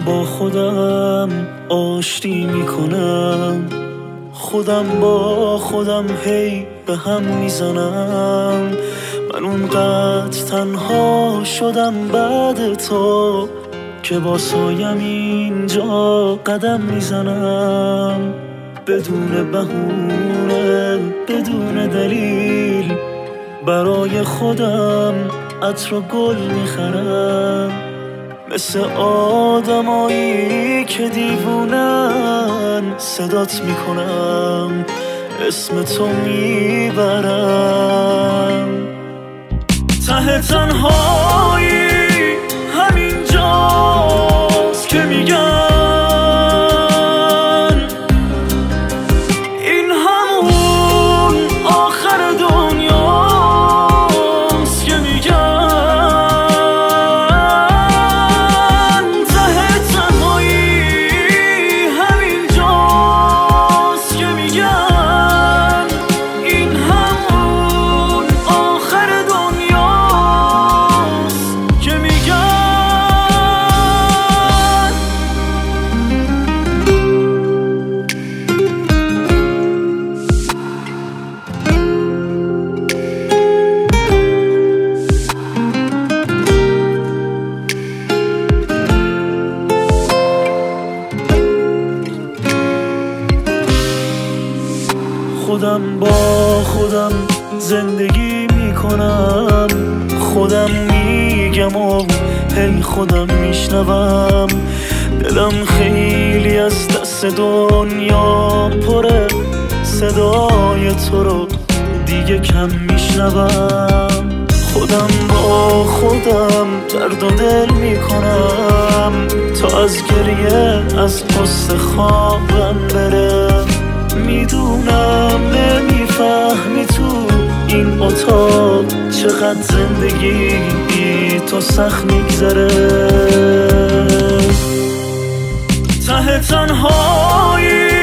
با خودم آشتی میکنم، خودم با خودم هی به هم میزنم. من اونقدر تنها شدم بعد تو که با سایم اینجا قدم میزنم. بدون بهونه بدون دلیل برای خودم عطر و گل میخرم، مثل آدمایی که دیوونن صدات میکنم، اسم تو میبرم. ته تنهایی همین جاست که میگن این همون آخر دنیاست، که میگن ته تنهایی همین جاست، که میگن این همون آخر دنیاست، که میگن. خودم با خودم زندگی میکنم، خودم میگم و هی خودم میشنوم. دلم خیلی از دست دنیا پره، صدای تو رو دیگه کم میشنوم. خودم با خودم درد و دل میکنم تا از گریه از پست خوابم بره. میدونم نمیفهمی تو این اتاق چقدر زندگی بی تو سخت میگذره. ته تنهایی